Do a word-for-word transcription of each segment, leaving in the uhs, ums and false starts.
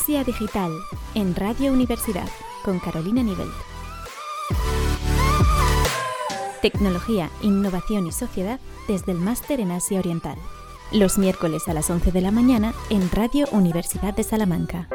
Asia Digital, en Radio Universidad, con Carolina Nivelt. Tecnología, innovación y sociedad desde el Máster en Asia Oriental. Los miércoles a las once de la mañana en Radio Universidad de Salamanca.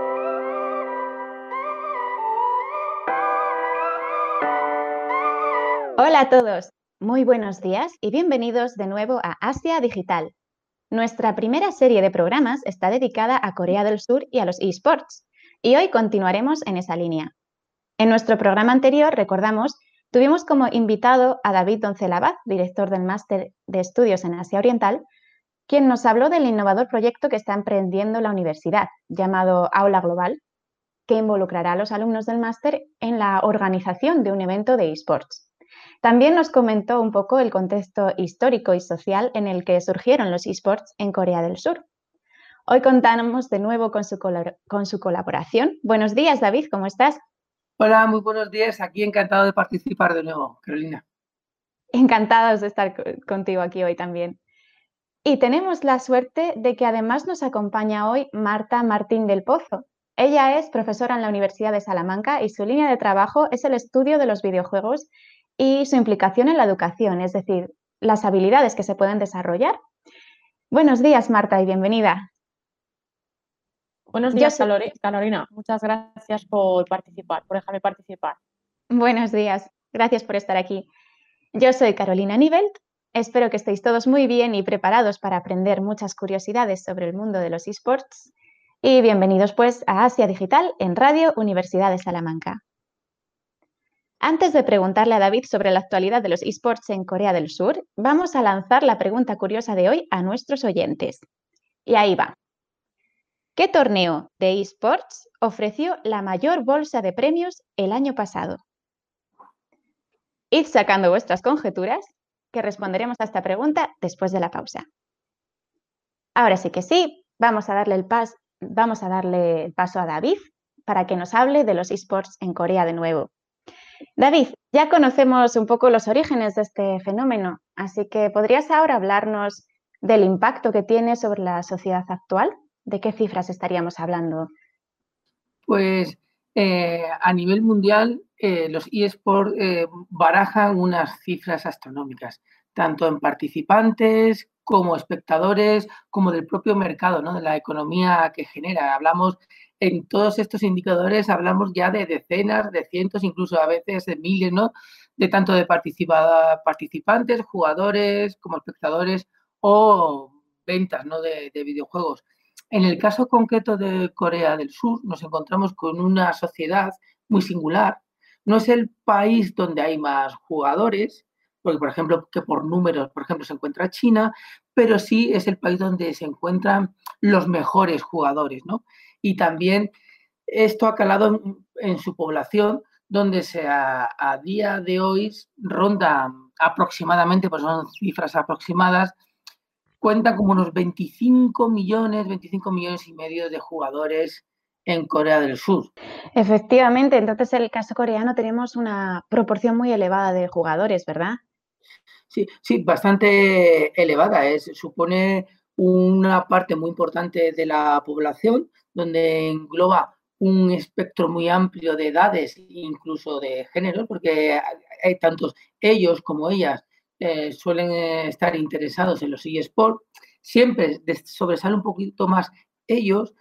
Hola a todos, muy buenos días y bienvenidos de nuevo a Asia Digital. Nuestra primera serie de programas está dedicada a Corea del Sur y a los eSports, y hoy continuaremos en esa línea. En nuestro programa anterior, recordamos, tuvimos como invitado a David Doncelabad, director del Máster de Estudios en Asia Oriental, quien nos habló del innovador proyecto que está emprendiendo la universidad, llamado Aula Global, que involucrará a los alumnos del máster en la organización de un evento de eSports. También nos comentó un poco el contexto histórico y social en el que surgieron los eSports en Corea del Sur. Hoy contamos de nuevo con su, con su colaboración. Buenos días, David, ¿cómo estás? Hola, muy buenos días. Aquí encantado de participar de nuevo, Carolina. Encantados de estar contigo aquí hoy también. Y tenemos la suerte de que además nos acompaña hoy Marta Martín del Pozo. Ella es profesora en la Universidad de Salamanca y su línea de trabajo es el estudio de los videojuegos y su implicación en la educación, es decir, las habilidades que se pueden desarrollar. Buenos días, Marta, y bienvenida. Buenos días, soy... Carolina. Muchas gracias por participar, por dejarme participar. Buenos días. Gracias por estar aquí. Yo soy Carolina Nivelt. Espero que estéis todos muy bien y preparados para aprender muchas curiosidades sobre el mundo de los eSports. Y bienvenidos, pues, a Asia Digital en Radio Universidad de Salamanca. Antes de preguntarle a David sobre la actualidad de los eSports en Corea del Sur, vamos a lanzar la pregunta curiosa de hoy a nuestros oyentes. Y ahí va. ¿Qué torneo de eSports ofreció la mayor bolsa de premios el año pasado? Id sacando vuestras conjeturas, que responderemos a esta pregunta después de la pausa. Ahora sí que sí, vamos a darle el, pas vamos a darle el paso a David para que nos hable de los eSports en Corea de nuevo. David, ya conocemos un poco los orígenes de este fenómeno, así que ¿podrías ahora hablarnos del impacto que tiene sobre la sociedad actual? ¿De qué cifras estaríamos hablando? Pues eh, a nivel mundial eh, los eSports eh, barajan unas cifras astronómicas, tanto en participantes como espectadores, como del propio mercado, ¿no? De la economía que genera. Hablamos en todos estos indicadores, hablamos ya de decenas, de cientos, incluso a veces de miles, ¿no? De tanto de participantes, jugadores, como espectadores o ventas, ¿no? de, de videojuegos. En el caso concreto de Corea del Sur, nos encontramos con una sociedad muy singular. No es el país donde hay más jugadores, porque, por ejemplo, que por números, por ejemplo, se encuentra China, pero sí es el país donde se encuentran los mejores jugadores, ¿no? Y también esto ha calado en, en su población, donde se a, a día de hoy ronda aproximadamente, pues son cifras aproximadas, cuentan como unos veinticinco millones, veinticinco millones y medio de jugadores en Corea del Sur. Efectivamente, entonces en el caso coreano tenemos una proporción muy elevada de jugadores, ¿verdad? Sí, sí, bastante elevada. Es, supone una parte muy importante de la población, donde engloba un espectro muy amplio de edades, incluso de géneros, porque hay tantos ellos como ellas eh, suelen estar interesados en los eSports. Siempre sobresale un poquito más ellos,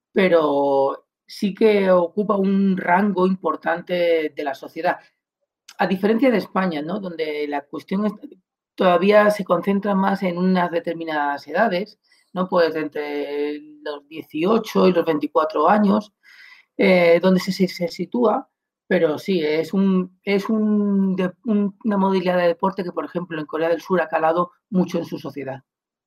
pero sí que ocupa un rango importante de la sociedad. A diferencia de España, ¿no? Donde la cuestión es, todavía se concentra más en unas determinadas edades, ¿no? Pues entre los dieciocho y los veinticuatro años, eh, donde se, se, se sitúa, pero sí, es, un, es un, de, un, una modalidad de deporte que, por ejemplo, en Corea del Sur ha calado mucho en su sociedad.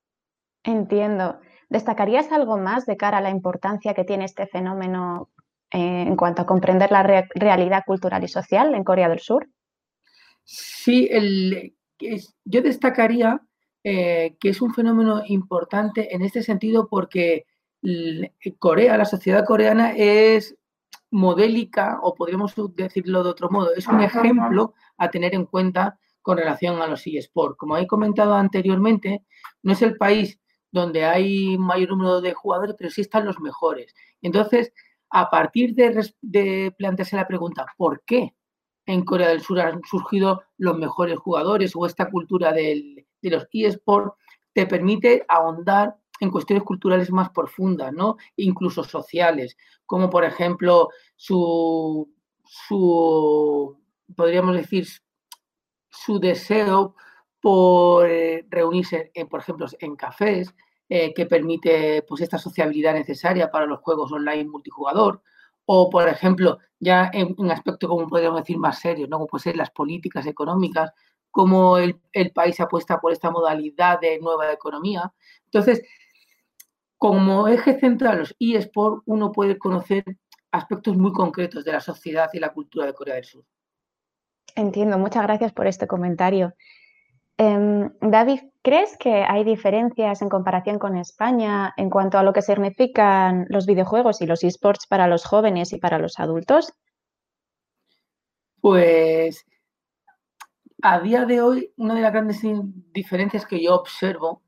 Entiendo. ¿Destacarías algo más de cara a la importancia que tiene este fenómeno eh, en cuanto a comprender la re realidad cultural y social en Corea del Sur? Sí, el, es, yo destacaría eh, que es un fenómeno importante en este sentido porque Corea, la sociedad coreana es modélica, o podríamos decirlo de otro modo, es un ejemplo a tener en cuenta con relación a los eSports. Como he comentado anteriormente, no es el país donde hay mayor número de jugadores, pero sí están los mejores. Entonces, a partir de, de plantearse la pregunta, ¿por qué en Corea del Sur han surgido los mejores jugadores o esta cultura del, de los eSports? Te permite ahondar en cuestiones culturales más profundas, ¿no? Incluso sociales, como por ejemplo su, su podríamos decir, su deseo por eh, reunirse, en, por ejemplo, en cafés, eh, que permite pues, esta sociabilidad necesaria para los juegos online multijugador, o, por ejemplo, ya en un aspecto, como podríamos decir, más serio, ¿no? Como pueden ser las políticas económicas, cómo el, el país apuesta por esta modalidad de nueva economía. Entonces, como eje central los eSports, uno puede conocer aspectos muy concretos de la sociedad y la cultura de Corea del Sur. Entiendo, muchas gracias por este comentario. Eh, David, ¿crees que hay diferencias en comparación con España en cuanto a lo que significan los videojuegos y los eSports para los jóvenes y para los adultos? Pues a día de hoy, una de las grandes diferencias que yo observo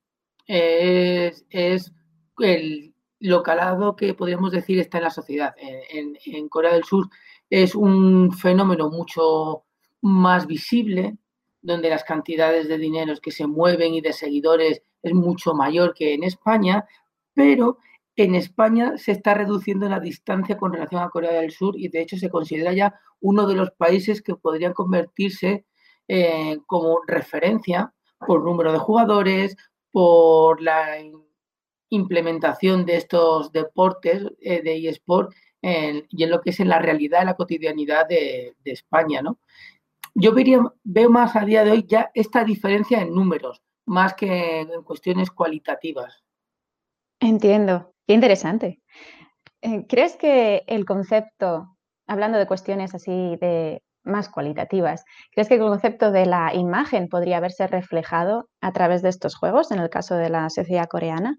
es, es el, lo calado que podríamos decir está en la sociedad. En, en Corea del Sur es un fenómeno mucho más visible, donde las cantidades de dinero que se mueven y de seguidores es mucho mayor que en España, pero en España se está reduciendo la distancia con relación a Corea del Sur y de hecho se considera ya uno de los países que podrían convertirse eh, como referencia por número de jugadores, por la implementación de estos deportes eh, de eSport en, y en lo que es en la realidad, en la cotidianidad de, de España, ¿no? Yo vería, veo más a día de hoy ya esta diferencia en números, más que en cuestiones cualitativas. Entiendo, qué interesante. ¿Crees que el concepto, hablando de cuestiones así de más cualitativas, ¿crees que el concepto de la imagen podría verse reflejado a través de estos juegos en el caso de la sociedad coreana?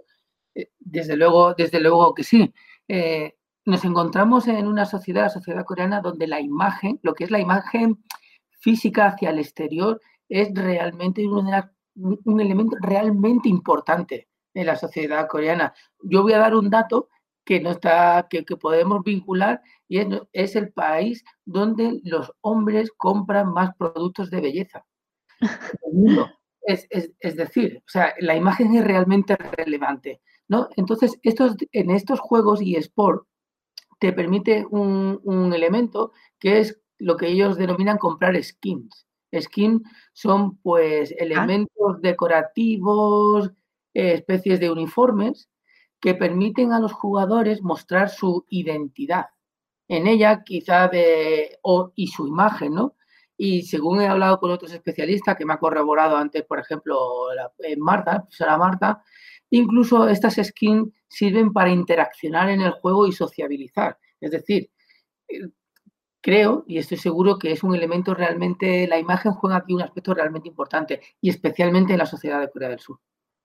Desde luego, desde luego que sí. Eh, nos encontramos en una sociedad, la sociedad coreana, donde la imagen, lo que es la imagen física hacia el exterior, es realmente un, un elemento realmente importante en la sociedad coreana. Yo voy a dar un dato que no está, que, que podemos vincular, y es, es el país donde los hombres compran más productos de belleza del mundo. Es, es, es decir, o sea, la imagen es realmente relevante, ¿no? Entonces, estos, en estos juegos eSport te permite un, un elemento que es lo que ellos denominan comprar skins. Skins son, pues, elementos decorativos, eh, especies de uniformes que permiten a los jugadores mostrar su identidad en ella, quizá de, o, y su imagen, ¿no? Y según he hablado con otros especialistas, que me ha corroborado antes, por ejemplo, la, eh, Marta, profesora Marta, incluso estas skins sirven para interaccionar en el juego y sociabilizar. Es decir, eh, creo y estoy seguro que es un elemento realmente, la imagen juega aquí un aspecto realmente importante y especialmente en la sociedad de Corea del Sur.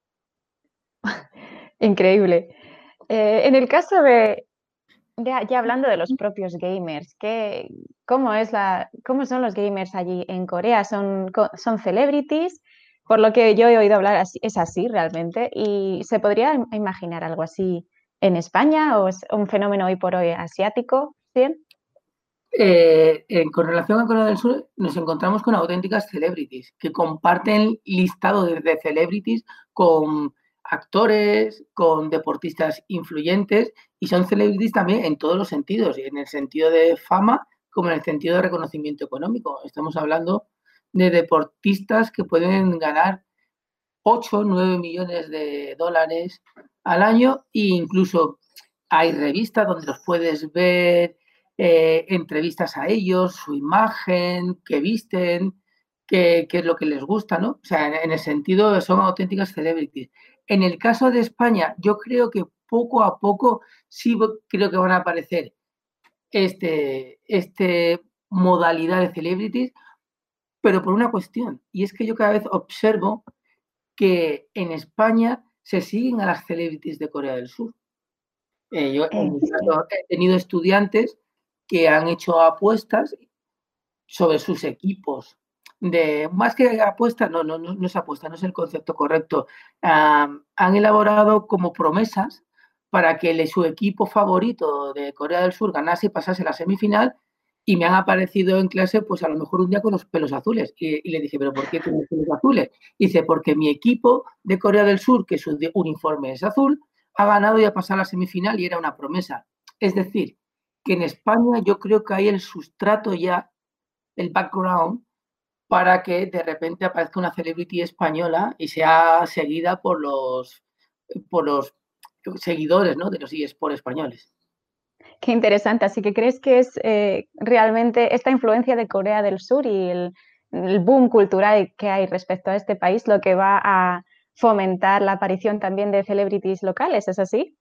Increíble. Eh, en el caso de, de, ya hablando de los propios gamers, ¿qué, cómo, es la, ¿cómo son los gamers allí en Corea? ¿Son, son celebrities? Por lo que yo he oído hablar, es así realmente. ¿Y se podría imaginar algo así en España o es un fenómeno hoy por hoy asiático? ¿Sí? Eh, eh, con relación a Corea del Sur, nos encontramos con auténticas celebrities que comparten listado de, de celebrities con actores, con deportistas influyentes y son celebrities también en todos los sentidos, en el sentido de fama como en el sentido de reconocimiento económico. Estamos hablando de deportistas que pueden ganar ocho, nueve millones de dólares al año e incluso hay revistas donde los puedes ver, eh, entrevistas a ellos, su imagen, qué visten, qué, qué es lo que les gusta, ¿no? O sea, en, en el sentido son auténticas celebrities. En el caso de España, yo creo que poco a poco sí creo que van a aparecer este, este modalidad de celebrities, pero por una cuestión, y es que yo cada vez observo que en España se siguen a las celebrities de Corea del Sur. Eh, yo, en mi caso, he tenido estudiantes que han hecho apuestas sobre sus equipos de más que apuesta, no, no, no, no es apuesta, no es el concepto correcto. Um, han elaborado como promesas para que le, su equipo favorito de Corea del Sur ganase y pasase la semifinal, y me han aparecido en clase, pues a lo mejor un día con los pelos azules. Y, y le dije, ¿pero por qué tienes pelos azules? Y dice, porque mi equipo de Corea del Sur, que su uniforme es azul, ha ganado y ha pasado a la semifinal y era una promesa. Es decir, que en España yo creo que hay el sustrato ya, el background, para que de repente aparezca una celebrity española y sea seguida por los, por los seguidores, ¿no?, de los eSports españoles. Qué interesante. Así que crees que es eh, realmente esta influencia de Corea del Sur y el, el boom cultural que hay respecto a este país lo que va a fomentar la aparición también de celebrities locales, ¿es así?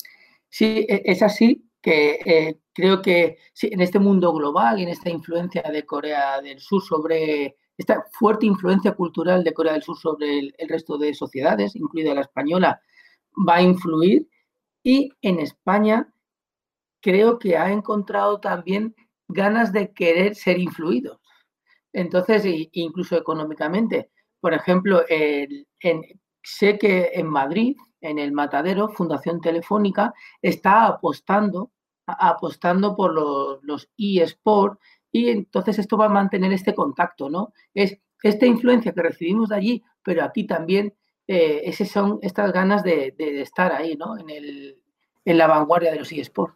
Sí, es así, que eh, creo que sí, en este mundo global y en esta influencia de Corea del Sur sobre, esta fuerte influencia cultural de Corea del Sur sobre el, el resto de sociedades, incluida la española, va a influir. Y en España creo que ha encontrado también ganas de querer ser influidos. Entonces, incluso económicamente, por ejemplo, el, en, sé que en Madrid, en el Matadero, Fundación Telefónica está apostando, apostando por los, los eSports, y entonces esto va a mantener este contacto, ¿no? Es esta influencia que recibimos de allí, pero aquí también eh, esas son estas ganas de, de, de estar ahí, ¿no?, en, el, en la vanguardia de los eSports.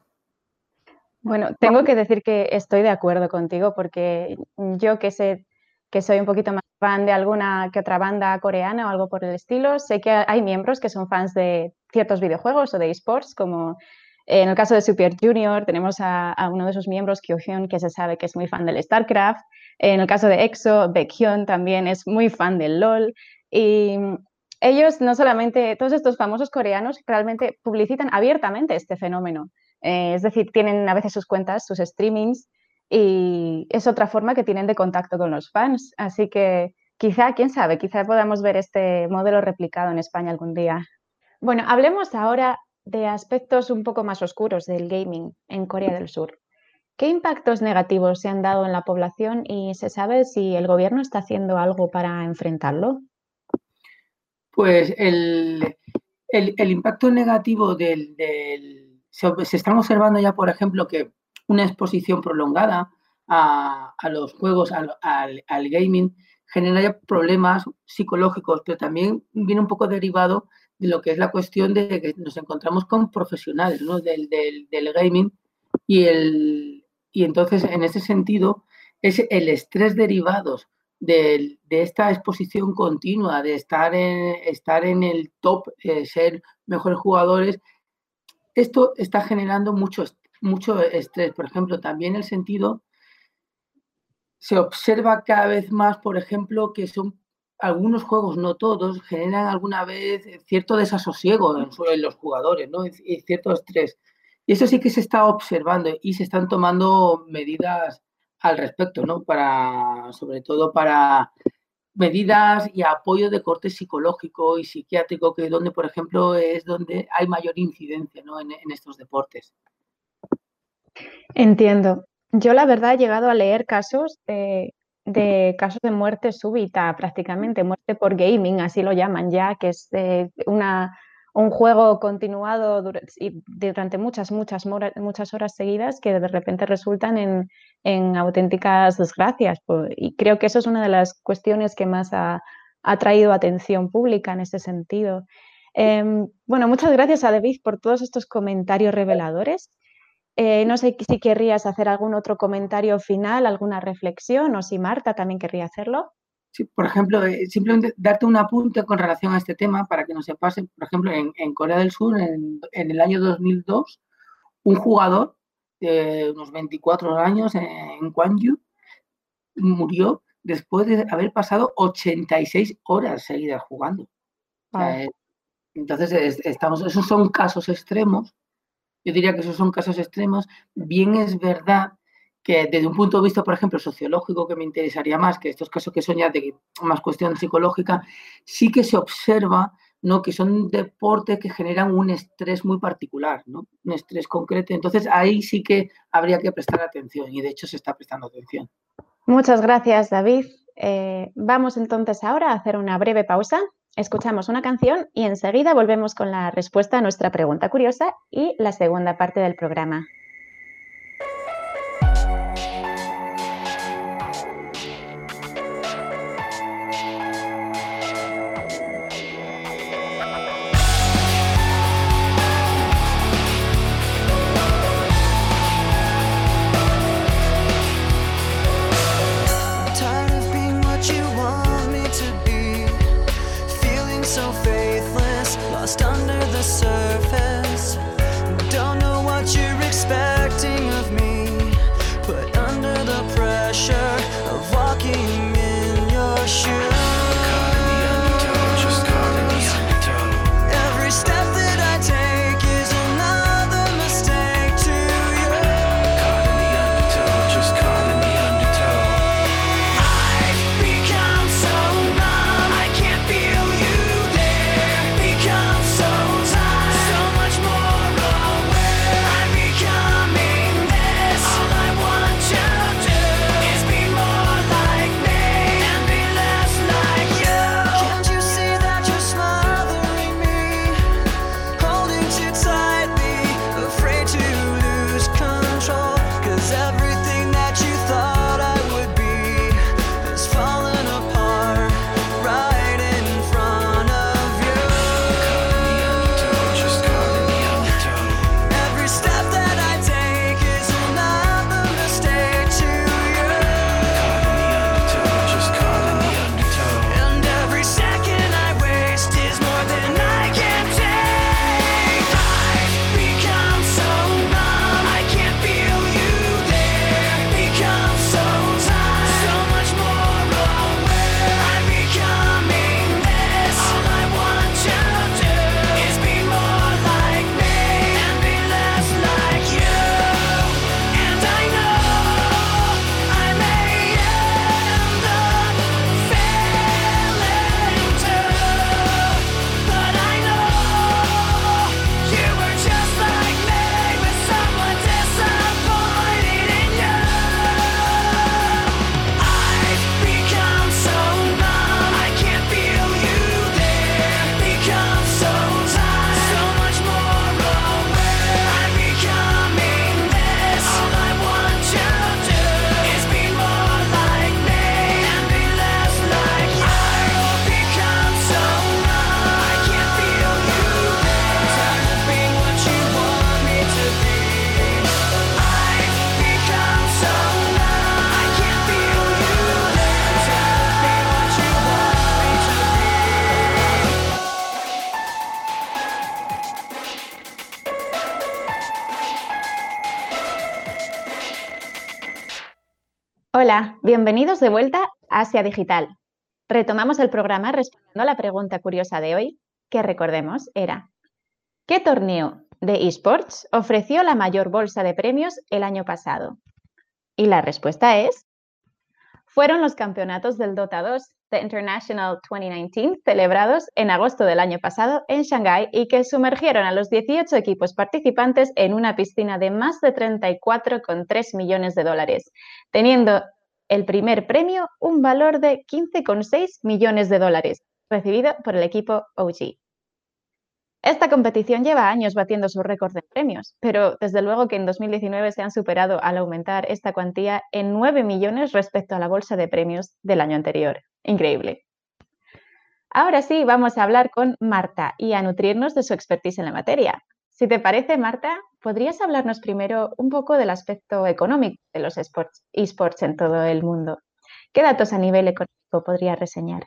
Bueno, tengo que decir que estoy de acuerdo contigo porque yo que sé que soy un poquito más fan de alguna que otra banda coreana o algo por el estilo, sé que hay miembros que son fans de ciertos videojuegos o de esports, como en el caso de Super Junior tenemos a, a uno de sus miembros, Kyohyun, que se sabe que es muy fan del StarCraft. En el caso de EXO, Baekhyun también es muy fan del LOL. Y ellos no solamente, todos estos famosos coreanos realmente publicitan abiertamente este fenómeno. Eh, es decir, tienen a veces sus cuentas, sus streamings, y es otra forma que tienen de contacto con los fans. Así que quizá, quién sabe, quizá podamos ver este modelo replicado en España algún día. Bueno, hablemos ahora de aspectos un poco más oscuros del gaming en Corea del Sur. ¿Qué impactos negativos se han dado en la población y se sabe si el gobierno está haciendo algo para enfrentarlo? Pues el, el, el impacto negativo del, del se, se están observando ya, por ejemplo, que una exposición prolongada a, a los juegos, al, al, al gaming, genera ya problemas psicológicos, pero también viene un poco derivado de lo que es la cuestión de que nos encontramos con profesionales, ¿no?, del, del, del gaming, y, el, y entonces en ese sentido es el estrés derivados de, de esta exposición continua, de estar en, estar en el top, eh, ser mejores jugadores. Esto está generando mucho, mucho estrés. Por ejemplo, también el sentido, se observa cada vez más, por ejemplo, que son algunos juegos, no todos, generan alguna vez cierto desasosiego en, en los jugadores, ¿no?, y cierto estrés. Y eso sí que se está observando y se están tomando medidas al respecto, ¿no?, para, sobre todo para medidas y apoyo de corte psicológico y psiquiátrico, que es donde, por ejemplo, es donde hay mayor incidencia, ¿no?, en, en estos deportes. Entiendo. Yo la verdad he llegado a leer casos de, de casos de muerte súbita, prácticamente muerte por gaming, así lo llaman ya, que es de una, un juego continuado durante, durante muchas, muchas, muchas horas seguidas que de repente resultan en, en auténticas desgracias. Y creo que eso es una de las cuestiones que más ha, ha traído atención pública en ese sentido. Eh, bueno, muchas gracias a David por todos estos comentarios reveladores. Eh, no sé si querrías hacer algún otro comentario final, alguna reflexión, o si Marta también querría hacerlo. Sí, por ejemplo, eh, simplemente darte un apunte con relación a este tema para que no se pase. Por ejemplo, en, en Corea del Sur, en, en, el año dos mil dos, un jugador de unos veinticuatro años en Gwangju murió después de haber pasado ochenta y seis horas seguidas jugando. O sea, oh. Entonces, es, estamos, esos son casos extremos. Yo diría que esos son casos extremos. Bien es verdad que desde un punto de vista, por ejemplo, sociológico, que me interesaría más, que estos casos que son ya de más cuestión psicológica, sí que se observa, ¿no?, que son deportes que generan un estrés muy particular, ¿no?, un estrés concreto. Entonces, ahí sí que habría que prestar atención y, de hecho, se está prestando atención. Muchas gracias, David. Eh, vamos entonces ahora a hacer una breve pausa, escuchamos una canción y enseguida volvemos con la respuesta a nuestra pregunta curiosa y la segunda parte del programa. Hola, bienvenidos de vuelta a Asia Digital. Retomamos el programa respondiendo a la pregunta curiosa de hoy, que recordemos era: ¿qué torneo de eSports ofreció la mayor bolsa de premios el año pasado? Y la respuesta es: fueron los campeonatos del Dota dos, The International dos mil diecinueve, celebrados en agosto del año pasado en Shanghái y que sumergieron a los dieciocho equipos participantes en una piscina de más de treinta y cuatro coma tres millones de dólares, teniendo el primer premio un valor de quince coma seis millones de dólares, recibido por el equipo O G. Esta competición lleva años batiendo su récord de premios, pero desde luego que en dos mil diecinueve se han superado al aumentar esta cuantía en nueve millones respecto a la bolsa de premios del año anterior. Increíble. Ahora sí, vamos a hablar con Marta y a nutrirnos de su expertise en la materia. Si te parece, Marta, ¿podrías hablarnos primero un poco del aspecto económico de los esports, esports en todo el mundo? ¿Qué datos a nivel económico podrías reseñar?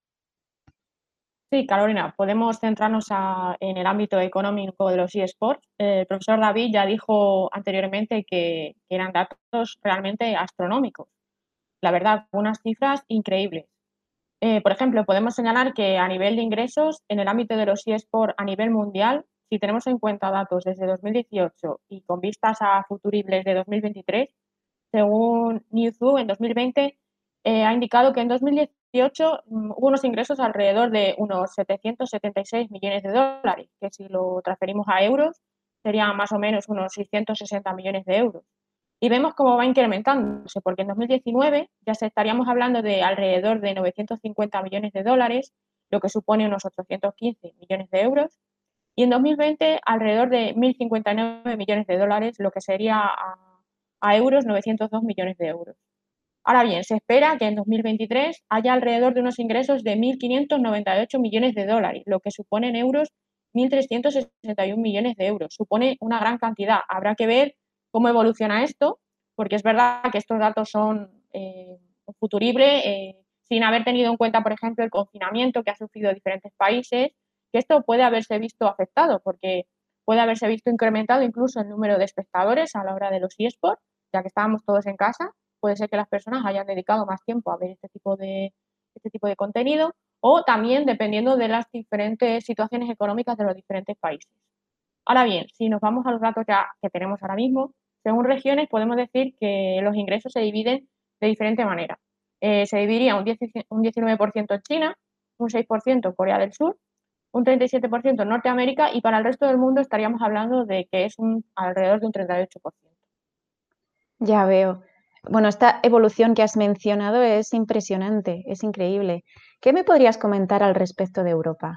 Sí, Carolina, podemos centrarnos a, en el ámbito económico de los eSports. Eh, el profesor David ya dijo anteriormente que, que eran datos realmente astronómicos. La verdad, unas cifras increíbles. Eh, por ejemplo, podemos señalar que a nivel de ingresos, en el ámbito de los eSports a nivel mundial, si tenemos en cuenta datos desde dos mil dieciocho y con vistas a futuribles de dos mil veintitrés, según Newzoo, en dos mil veinte eh, ha indicado que en dos mil dieciocho um, hubo unos ingresos alrededor de unos setecientos setenta y seis millones de dólares, que si lo transferimos a euros serían más o menos unos seiscientos sesenta millones de euros. Y vemos cómo va incrementándose, porque en dos mil diecinueve ya se estaríamos hablando de alrededor de novecientos cincuenta millones de dólares, lo que supone unos ochocientos quince millones de euros, y en dos mil veinte alrededor de mil cincuenta y nueve millones de dólares, lo que sería a, a euros novecientos dos millones de euros. Ahora bien, se espera que en dos mil veintitrés haya alrededor de unos ingresos de mil quinientos noventa y ocho millones de dólares, lo que supone en euros mil trescientos sesenta y uno millones de euros. Supone una gran cantidad. Habrá que ver cómo evoluciona esto, porque es verdad que estos datos son eh, futuribles, eh, sin haber tenido en cuenta, por ejemplo, el confinamiento que ha sufrido diferentes países, que esto puede haberse visto afectado, porque puede haberse visto incrementado incluso el número de espectadores a la hora de los eSports, ya que estábamos todos en casa. Puede ser que las personas hayan dedicado más tiempo a ver este tipo de, este tipo de contenido, o también dependiendo de las diferentes situaciones económicas de los diferentes países. Ahora bien, si nos vamos a los datos ya que tenemos ahora mismo, según regiones podemos decir que los ingresos se dividen de diferente manera. Eh, se dividiría un, un diecinueve por ciento en China, un seis por ciento en Corea del Sur, un treinta y siete por ciento en Norteamérica, y para el resto del mundo estaríamos hablando de que es un, alrededor de un treinta y ocho por ciento. Ya veo. Bueno, esta evolución que has mencionado es impresionante, es increíble. ¿Qué me podrías comentar al respecto de Europa?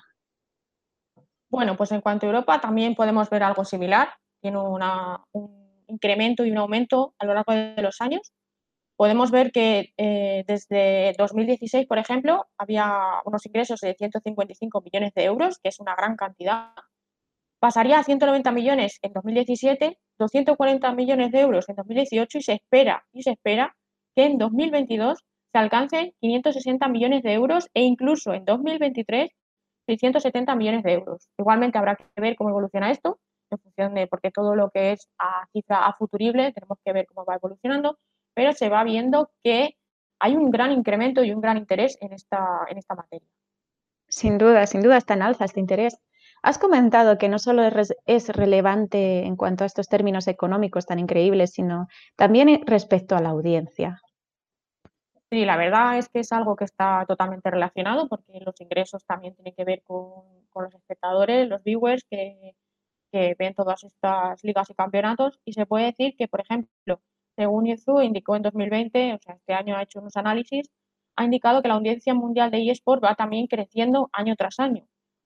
Bueno, pues en cuanto a Europa también podemos ver algo similar. Tiene una, un incremento y un aumento a lo largo de los años. Podemos ver que eh, desde dos mil dieciséis, por ejemplo, había unos ingresos de ciento cincuenta y cinco millones de euros, que es una gran cantidad. Pasaría a ciento noventa millones en dos mil diecisiete, doscientos cuarenta millones de euros en dos mil dieciocho, y se espera, y se espera que en dos mil veintidós se alcancen quinientos sesenta millones de euros, e incluso en dos mil veintitrés seiscientos setenta millones de euros. Igualmente habrá que ver cómo evoluciona esto, en función de, porque todo lo que es a cifra a futurible tenemos que ver cómo va evolucionando, pero se va viendo que hay un gran incremento y un gran interés en esta, en esta materia. Sin duda, sin duda está en alza este interés. Has comentado que no solo es, es relevante en cuanto a estos términos económicos tan increíbles, sino también respecto a la audiencia. Sí, la verdad es que es algo que está totalmente relacionado, porque los ingresos también tienen que ver con, con los espectadores, los viewers que, que ven todas estas ligas y campeonatos, y se puede decir que, por ejemplo, según Yuzu indicó en dos mil veinte, o sea, este año ha hecho unos análisis, ha indicado que la audiencia mundial de eSport va también creciendo año tras año.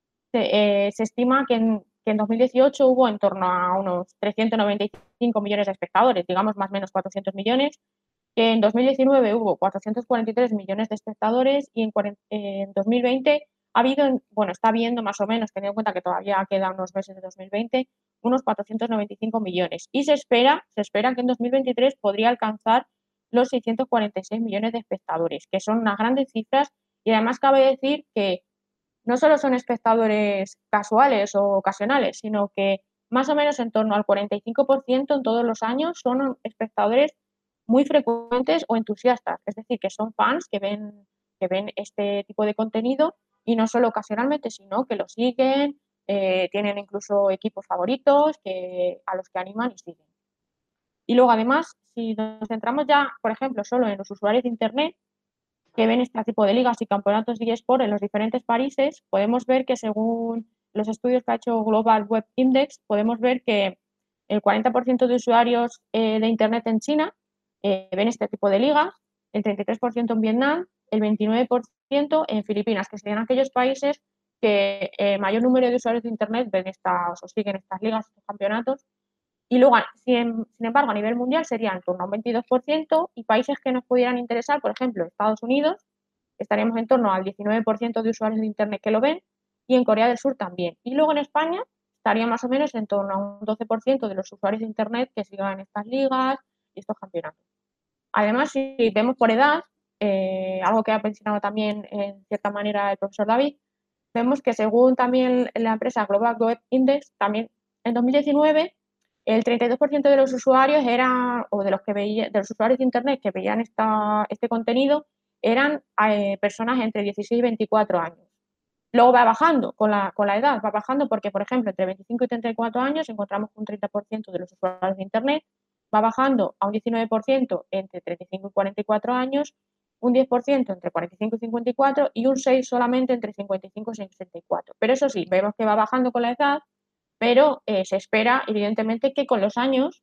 Se, eh, se estima que en, que en dos mil dieciocho hubo en torno a unos trescientos noventa y cinco millones de espectadores, digamos más o menos cuatrocientos millones, que en dos mil diecinueve hubo cuatrocientos cuarenta y tres millones de espectadores, y en, en dos mil veinte ha habido, bueno, está habiendo más o menos, teniendo en cuenta que todavía quedan unos meses de dos mil veinte, unos cuatrocientos noventa y cinco millones. Y se espera, se espera que en dos mil veintitrés podría alcanzar los seiscientos cuarenta y seis millones de espectadores, que son unas grandes cifras, y además cabe decir que no solo son espectadores casuales o ocasionales, sino que más o menos en torno al cuarenta y cinco por ciento en todos los años son espectadores muy frecuentes o entusiastas, es decir, que son fans que ven, que ven este tipo de contenido, y no solo ocasionalmente, sino que lo siguen, eh, tienen incluso equipos favoritos que, a los que animan y siguen. Y luego, además, si nos centramos ya, por ejemplo, solo en los usuarios de Internet que ven este tipo de ligas y campeonatos de eSport en los diferentes países, podemos ver que según los estudios que ha hecho Global Web Index, podemos ver que el cuarenta por ciento de usuarios eh, de Internet en China eh, ven este tipo de ligas, el treinta y tres por ciento en Vietnam, el veintinueve por ciento en Filipinas, que serían aquellos países que el eh, mayor número de usuarios de Internet ven estas o siguen estas ligas, estos campeonatos. Y luego, sin, sin embargo, a nivel mundial sería en torno a un veintidós por ciento, y países que nos pudieran interesar, por ejemplo, Estados Unidos, estaríamos en torno al diecinueve por ciento de usuarios de Internet que lo ven, y en Corea del Sur también. Y luego en España estaría más o menos en torno a un doce por ciento de los usuarios de Internet que sigan estas ligas y estos campeonatos. Además, si vemos por edad, eh, algo que ha mencionado también en cierta manera el profesor David, vemos que según también la empresa Global Web Index, también en dos mil diecinueve el treinta y dos por ciento de los usuarios eran, o de los que veía, de los usuarios de Internet que veían esta, este contenido, eran eh, personas entre dieciséis y veinticuatro años. Luego va bajando con la, con la edad, va bajando porque, por ejemplo, entre veinticinco y treinta y cuatro años encontramos un treinta por ciento de los usuarios de Internet, va bajando a un diecinueve por ciento entre treinta y cinco y cuarenta y cuatro años, un diez por ciento entre cuarenta y cinco y cincuenta y cuatro, y un seis por ciento solamente entre cincuenta y cinco y sesenta y cuatro. Pero eso sí, vemos que va bajando con la edad, pero eh, se espera, evidentemente, que con los años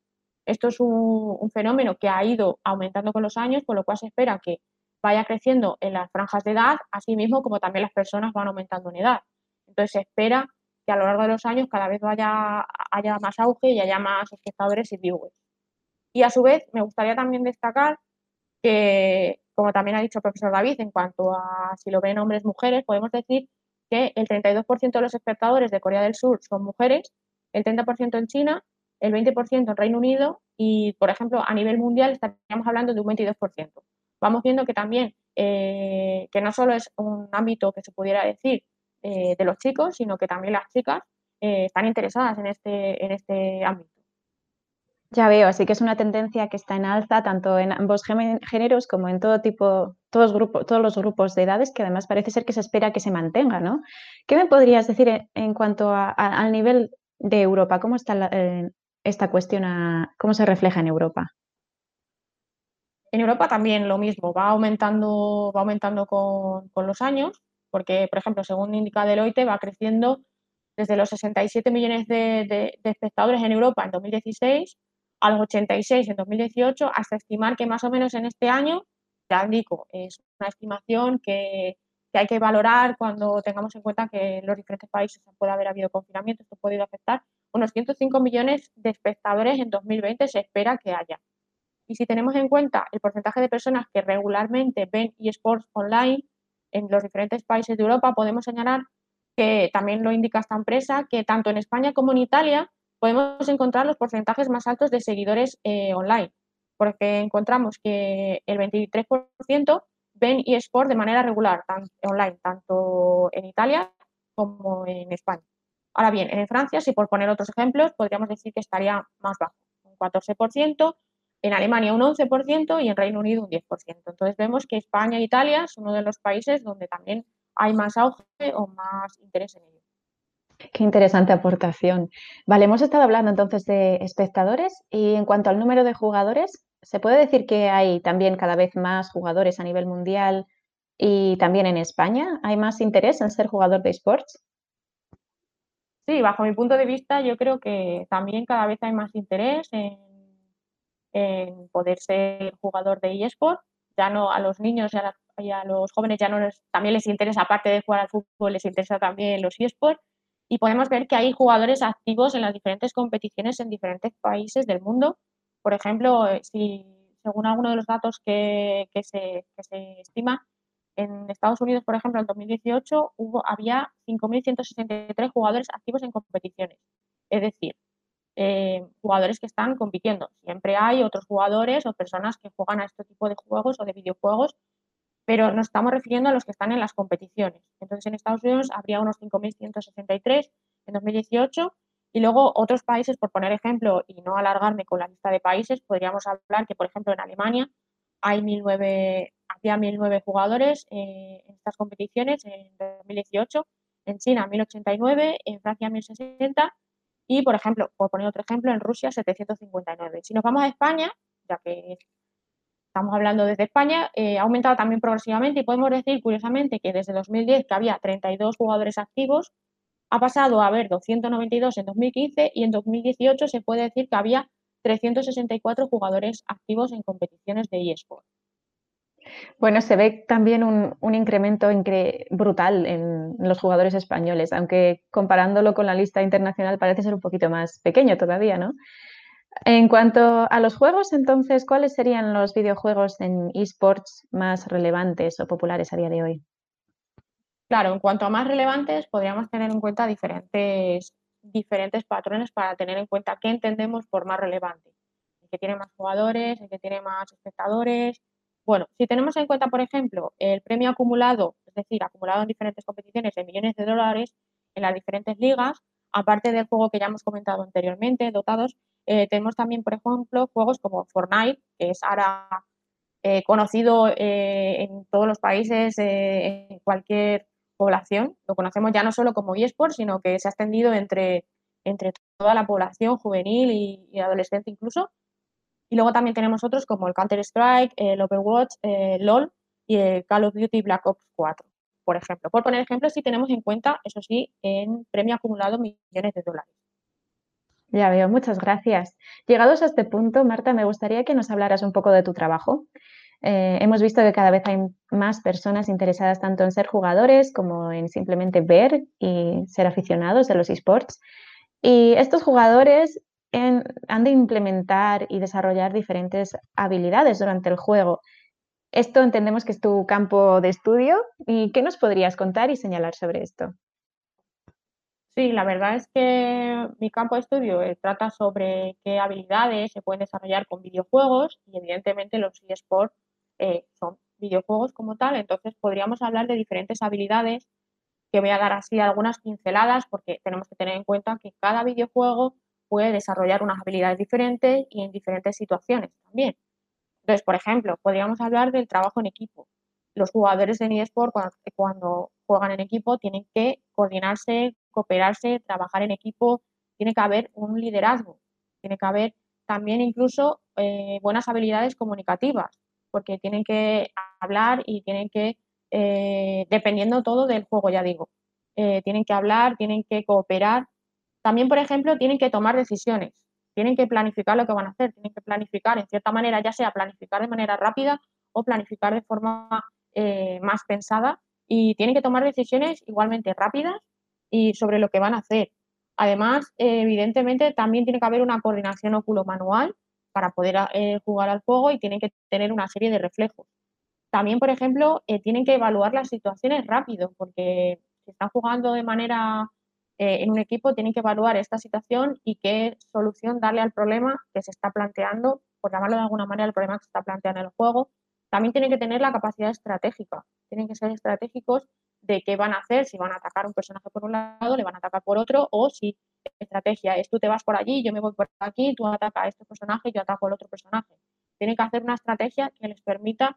Esto es un, un fenómeno que ha ido aumentando con los años, por lo cual se espera que vaya creciendo en las franjas de edad, así mismo como también las personas van aumentando en edad. Entonces se espera que a lo largo de los años cada vez vaya, haya más auge y haya más espectadores y viewers. Y a su vez me gustaría también destacar que, como también ha dicho el profesor David, en cuanto a si lo ven hombres mujeres, podemos decir que el treinta y dos por ciento de los espectadores de Corea del Sur son mujeres, el treinta por ciento en China, el veinte por ciento en Reino Unido y, por ejemplo, a nivel mundial estaríamos hablando de un veintidós por ciento. Vamos viendo que también, eh, que no solo es un ámbito que se pudiera decir eh, de los chicos, sino que también las chicas eh, están interesadas en este, en este ámbito. Ya veo, así que es una tendencia que está en alza tanto en ambos géneros como en todo tipo, todos, grupo, todos los grupos de edades, que además parece ser que se espera que se mantenga, ¿no? ¿Qué me podrías decir en, en cuanto a, a, al nivel de Europa? ¿Cómo está la, eh, esta cuestión, a, cómo se refleja en Europa? En Europa también lo mismo, va aumentando, va aumentando con, con los años, porque, por ejemplo, según indica Deloitte, va creciendo desde los sesenta y siete millones de, de, de espectadores en Europa en dos mil dieciséis a los ochenta y seis en dos mil dieciocho, hasta estimar que más o menos en este año, ya indico, es una estimación que, que hay que valorar cuando tengamos en cuenta que en los diferentes países puede haber habido confinamiento, esto puede afectar unos ciento cinco millones de espectadores en dos mil veinte, se espera que haya. Y si tenemos en cuenta el porcentaje de personas que regularmente ven eSports online en los diferentes países de Europa, podemos señalar que también lo indica esta empresa, que tanto en España como en Italia podemos encontrar los porcentajes más altos de seguidores eh, online, porque encontramos que el veintitrés por ciento ven eSports de manera regular, tanto online, tanto en Italia como en España. Ahora bien, en Francia, si por poner otros ejemplos, podríamos decir que estaría más bajo, un catorce por ciento, en Alemania un once por ciento y en Reino Unido un diez por ciento. Entonces vemos que España e Italia son uno de los países donde también hay más auge o más interés en ello. Qué interesante aportación. Vale, hemos estado hablando entonces de espectadores y en cuanto al número de jugadores, ¿se puede decir que hay también cada vez más jugadores a nivel mundial y también en España? ¿Hay más interés en ser jugador de esports? Sí, bajo mi punto de vista, yo creo que también cada vez hay más interés en, en poder ser jugador de eSport. Ya no a los niños y a, la, y a los jóvenes ya no les, también les interesa, aparte de jugar al fútbol, les interesa también los eSports. Y podemos ver que hay jugadores activos en las diferentes competiciones en diferentes países del mundo. Por ejemplo, si, según algunos de los datos que, que, se, que se estima, en Estados Unidos, por ejemplo, en dos mil dieciocho hubo, había cinco mil ciento sesenta y tres jugadores activos en competiciones. Es decir, eh, jugadores que están compitiendo. Siempre hay otros jugadores o personas que juegan a este tipo de juegos o de videojuegos, pero nos estamos refiriendo a los que están en las competiciones. Entonces, en Estados Unidos habría unos cinco mil ciento sesenta y tres en dos mil dieciocho y luego otros países, por poner ejemplo y no alargarme con la lista de países, podríamos hablar que, por ejemplo, en Alemania hay mil nueve, había mil nueve jugadores eh, en estas competiciones en dos mil dieciocho, en China mil ochenta y nueve, en Francia mil sesenta y, por ejemplo, por poner otro ejemplo, en Rusia setecientos cincuenta y nueve. Si nos vamos a España, ya que estamos hablando desde España, eh, ha aumentado también progresivamente y podemos decir, curiosamente, que desde dos mil diez, que había treinta y dos jugadores activos, ha pasado a haber doscientos noventa y dos en dos mil quince y en dos mil dieciocho se puede decir que había trescientos sesenta y cuatro jugadores activos en competiciones de eSport. Bueno, se ve también un, un incremento incre brutal en los jugadores españoles, aunque comparándolo con la lista internacional parece ser un poquito más pequeño todavía, ¿no? En cuanto a los juegos, entonces, ¿cuáles serían los videojuegos en eSports más relevantes o populares a día de hoy? Claro, en cuanto a más relevantes, podríamos tener en cuenta diferentes, diferentes patrones para tener en cuenta qué entendemos por más relevante. El que tiene más jugadores, el que tiene más espectadores. Bueno, si tenemos en cuenta, por ejemplo, el premio acumulado, es decir, acumulado en diferentes competiciones de millones de dólares en las diferentes ligas, aparte del juego que ya hemos comentado anteriormente, dotados, eh, tenemos también, por ejemplo, juegos como Fortnite, que es ahora eh, conocido eh, en todos los países, eh, en cualquier población. Lo conocemos ya no solo como eSport, sino que se ha extendido entre, entre toda la población juvenil y, y adolescente incluso. Y luego también tenemos otros como el Counter-Strike, el Overwatch, eh, LOL y el Call of Duty Black Ops cuatro, por ejemplo. Por poner ejemplos, si tenemos en cuenta, eso sí, en premio acumulado millones de dólares. Ya veo, muchas gracias. Llegados a este punto, Marta, me gustaría que nos hablaras un poco de tu trabajo. Eh, hemos visto que cada vez hay más personas interesadas tanto en ser jugadores como en simplemente ver y ser aficionados de los esports. Y estos jugadores en- han de implementar y desarrollar diferentes habilidades durante el juego. Esto entendemos que es tu campo de estudio. ¿Y qué nos podrías contar y señalar sobre esto? Sí, la verdad es que mi campo de estudio eh, trata sobre qué habilidades se pueden desarrollar con videojuegos y evidentemente los eSports eh, son videojuegos como tal, entonces podríamos hablar de diferentes habilidades que voy a dar así algunas pinceladas porque tenemos que tener en cuenta que cada videojuego puede desarrollar unas habilidades diferentes y en diferentes situaciones también. Entonces, por ejemplo, podríamos hablar del trabajo en equipo. Los jugadores de eSport cuando, cuando juegan en equipo tienen que coordinarse, cooperarse, trabajar en equipo, tiene que haber un liderazgo, tiene que haber también incluso eh, buenas habilidades comunicativas, porque tienen que hablar y tienen que, eh, dependiendo todo del juego, ya digo, eh, tienen que hablar, tienen que cooperar. También, por ejemplo, tienen que tomar decisiones, tienen que planificar lo que van a hacer, tienen que planificar en cierta manera, ya sea planificar de manera rápida o planificar de forma eh, más pensada y tienen que tomar decisiones igualmente rápidas y sobre lo que van a hacer. Además, eh, evidentemente, también tiene que haber una coordinación óculo-manual para poder eh, jugar al juego y tienen que tener una serie de reflejos. También, por ejemplo, eh, tienen que evaluar las situaciones rápido, porque si están jugando de manera eh, en un equipo, tienen que evaluar esta situación y qué solución darle al problema que se está planteando, por llamarlo de alguna manera, el problema que se está planteando en el juego. También tienen que tener la capacidad estratégica, tienen que ser estratégicos de qué van a hacer, si van a atacar a un personaje por un lado, le van a atacar por otro, o si estrategia es tú te vas por allí, yo me voy por aquí, tú atacas a este personaje, yo ataco al otro personaje. Tienen que hacer una estrategia que les permita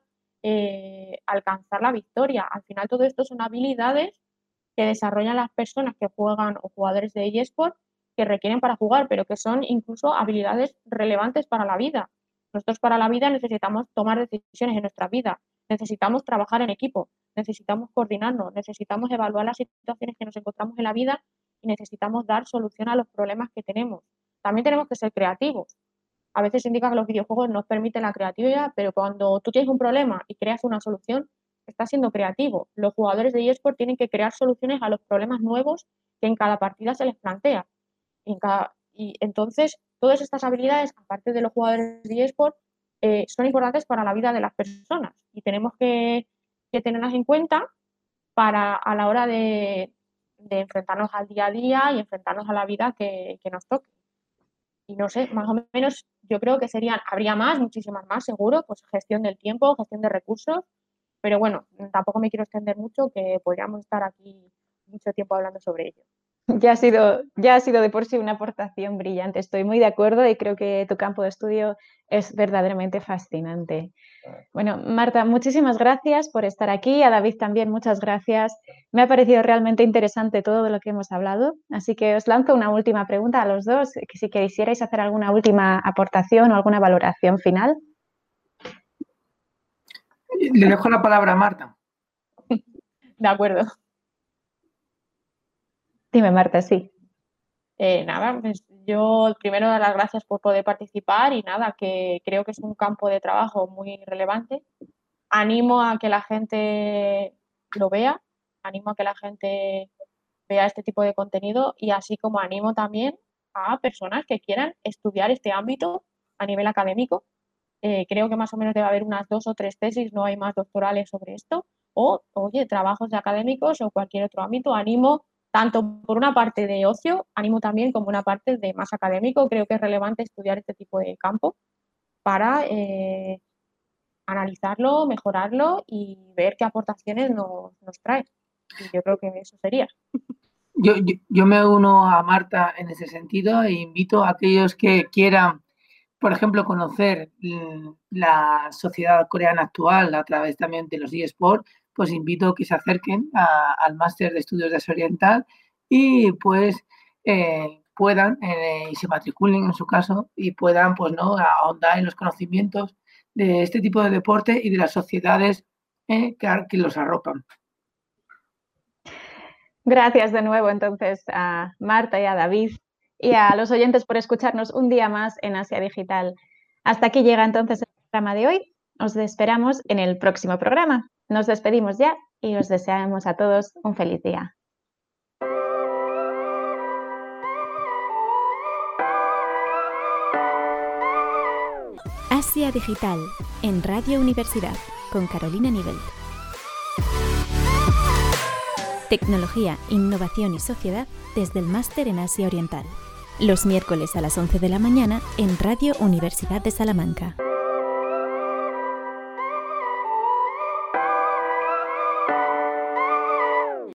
eh, alcanzar la victoria. Al final todo esto son habilidades que desarrollan las personas que juegan o jugadores de eSport que requieren para jugar, pero que son incluso habilidades relevantes para la vida. Nosotros para la vida necesitamos tomar decisiones en nuestra vida, necesitamos trabajar en equipo, necesitamos coordinarnos, necesitamos evaluar las situaciones que nos encontramos en la vida y necesitamos dar solución a los problemas que tenemos. También tenemos que ser creativos. A veces se indica que los videojuegos nos permiten la creatividad, pero cuando tú tienes un problema y creas una solución, estás siendo creativo. Los jugadores de eSport tienen que crear soluciones a los problemas nuevos que en cada partida se les plantea. En cada, y entonces, todas estas habilidades, aparte de los jugadores de eSport, eh, son importantes para la vida de las personas y tenemos que, que tenerlas en cuenta para a la hora de, de, enfrentarnos al día a día y enfrentarnos a la vida que, que nos toque. Y no sé, más o menos yo creo que serían, habría más, muchísimas más seguro, pues gestión del tiempo, gestión de recursos, pero bueno, tampoco me quiero extender mucho, que podríamos estar aquí mucho tiempo hablando sobre ello. Ya ha sido, ya ha sido de por sí una aportación brillante. Estoy muy de acuerdo y creo que tu campo de estudio es verdaderamente fascinante. Bueno, Marta, muchísimas gracias por estar aquí. A David también, muchas gracias. Me ha parecido realmente interesante todo de lo que hemos hablado. Así que os lanzo una última pregunta a los dos, que si quisierais hacer alguna última aportación o alguna valoración final. Le dejo la palabra a Marta. De acuerdo. Dime, Marta, sí. Eh, nada, pues yo primero dar las gracias por poder participar y nada, que creo que es un campo de trabajo muy relevante. Animo a que la gente lo vea, animo a que la gente vea este tipo de contenido y así como animo también a personas que quieran estudiar este ámbito a nivel académico. Eh, creo que más o menos debe haber unas dos o tres tesis, no hay más doctorales sobre esto, o, oye, trabajos de académicos o cualquier otro ámbito. Animo tanto por una parte de ocio, animo también como una parte de más académico. Creo que es relevante estudiar este tipo de campo para eh, analizarlo, mejorarlo y ver qué aportaciones nos, nos trae. Y yo creo que eso sería. Yo, yo, yo me uno a Marta en ese sentido e invito a aquellos que quieran, por ejemplo, conocer la sociedad coreana actual a través también de los eSports, pues invito a que se acerquen a, al máster de estudios de Asia Oriental y pues eh, puedan, eh, y se matriculen en su caso, y puedan pues no ahondar en los conocimientos de este tipo de deporte y de las sociedades eh, que, que los arropan. Gracias de nuevo entonces a Marta y a David. y a los oyentes por escucharnos un día más en Asia Digital. Hasta aquí llega entonces el programa de hoy. Os esperamos en el próximo programa. Nos despedimos ya y os deseamos a todos un feliz día. Asia Digital en Radio Universidad con Carolina Nivel. Tecnología, innovación y sociedad desde el Máster en Asia Oriental. Los miércoles a las once de la mañana en Radio Universidad de Salamanca.